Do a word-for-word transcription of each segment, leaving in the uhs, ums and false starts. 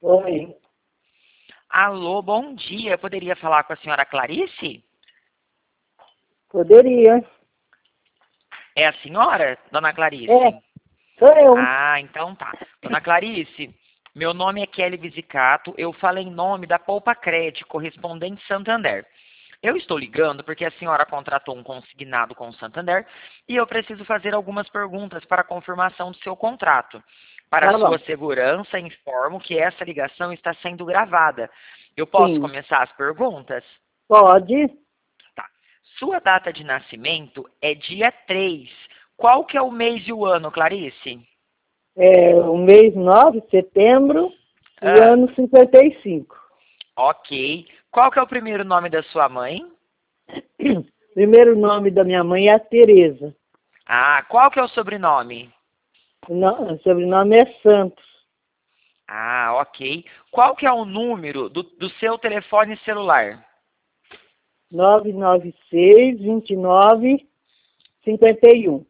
Oi, Alô, bom dia. Eu poderia falar com a senhora Clarice? poderia. É a senhora, dona É, Clarice? sou eu. Ah, então tá. Dona Clarice, meu nome é Kelly Visicato. Eu falo em nome da Poupa Cred, correspondente Santander. Eu estou ligando porque a senhora contratou um consignado com o Santander e eu preciso fazer algumas perguntas para a confirmação do seu contrato. Para Tá sua bom. segurança, informo que essa ligação está sendo gravada. Eu posso Sim. começar as perguntas? Pode. Tá. Sua data de nascimento é dia três. Qual que é o mês e o ano, Clarice? É o mês nove, setembro, e Ah, ano cinquenta e cinco. ok. Qual que é o primeiro nome da sua mãe? Primeiro nome da minha mãe é a Tereza. Ah, qual que é o sobrenome? O no- o sobrenome é Santos. Ah, ok. Qual que é o número do, do seu telefone celular? nove nove seis, vinte e nove, cinquenta e um.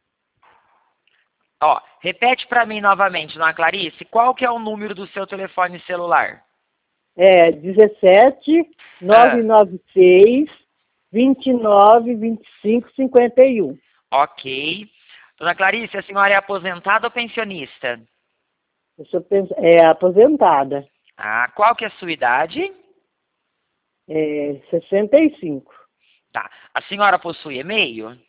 Ó, repete para mim novamente, dona Clarice. Qual que é o número do seu telefone celular? É dezessete, Ah, novecentos e noventa e seis, vinte e nove, vinte e cinco, cinquenta e um. ok. Dona Clarice, a senhora é aposentada ou pensionista? Eu sou pens- é, aposentada. Ah, qual que é a sua idade? É, sessenta e cinco. Tá. A senhora possui e-mail?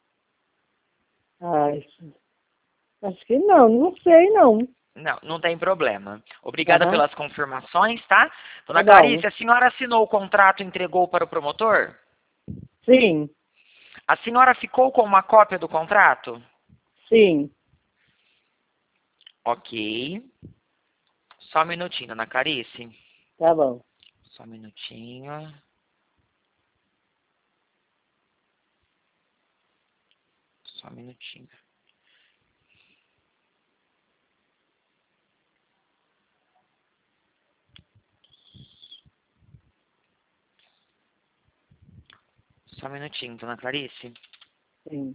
Ai, acho que não, não sei não. Não, não tem problema. Obrigada Aham, pelas confirmações, tá? tá Dona bom. Clarice, a senhora assinou o contrato e entregou para o promotor? Sim, A senhora ficou com uma cópia do contrato? sim, Ok. Só um minutinho, dona Clarice. tá bom. Só um minutinho. Só um minutinho. Só um minutinho, dona Clarice. Sim.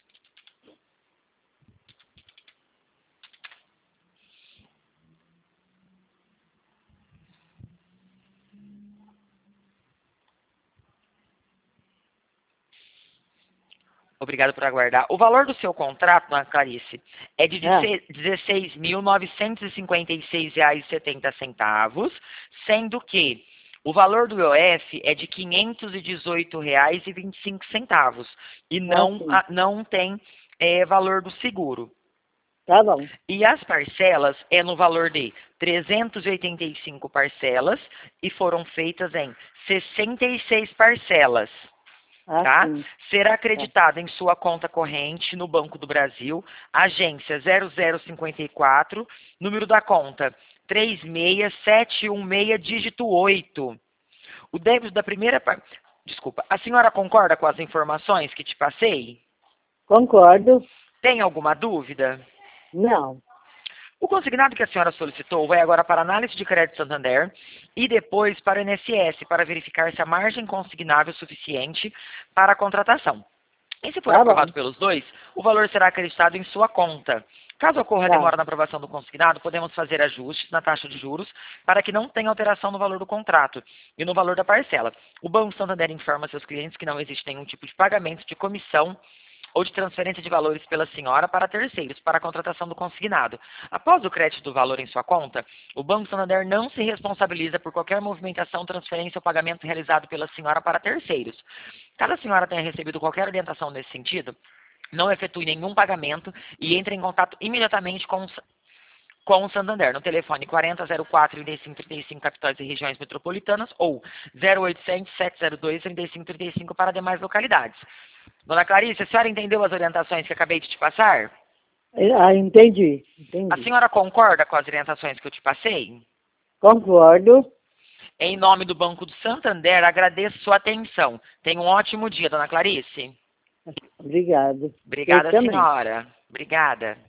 Obrigado por aguardar. O valor do seu contrato, dona Clarice, é de Ah, dezesseis mil novecentos e cinquenta e seis reais e setenta centavos, sendo que o valor do I O F é de quinhentos e dezoito reais e vinte e cinco centavos e ah, não, sim, ah, não tem é, valor do seguro. tá bom. E as parcelas é no valor de trezentas e oitenta e cinco parcelas e foram feitas em sessenta e seis parcelas. Ah, Tá? sim, Será tá, acreditado em sua conta corrente no Banco do Brasil, agência zero zero cinquenta e quatro, número da conta três seis sete um seis, dígito oito. O débito da primeira parte. Desculpa, a senhora concorda com as informações que te passei? concordo. Tem alguma dúvida? Não, O consignado que a senhora solicitou vai agora para a análise de crédito Santander e depois para o I N S S para verificar se a margem consignável é suficiente para a contratação. E se for tá bom, aprovado pelos dois, o valor será acreditado em sua conta. Caso ocorra tá, demora na aprovação do consignado, podemos fazer ajustes na taxa de juros para que não tenha alteração no valor do contrato e no valor da parcela. O Banco Santander informa seus clientes que não existe nenhum tipo de pagamento de comissão ou de transferência de valores pela senhora para terceiros, para a contratação do consignado. Após o crédito do valor em sua conta, o Banco Santander não se responsabiliza por qualquer movimentação, transferência ou pagamento realizado pela senhora para terceiros. Caso a senhora tenha recebido qualquer orientação nesse sentido, não efetue nenhum pagamento e entre em contato imediatamente com o com o Santander, no telefone quarenta zero quatro, trinta e cinco trinta e cinco, capitais e regiões metropolitanas, ou zero oitocentos, sete zero dois, trinta e cinco trinta e cinco para demais localidades. Dona Clarice, a senhora entendeu as orientações que acabei de te passar? ah, entendi, A entendi. senhora concorda com as orientações que eu te passei? Concordo. Em nome do Banco do Santander, agradeço sua atenção. Tenha um ótimo dia, dona Clarice. Obrigado. Você Obrigada, também. senhora. Obrigada.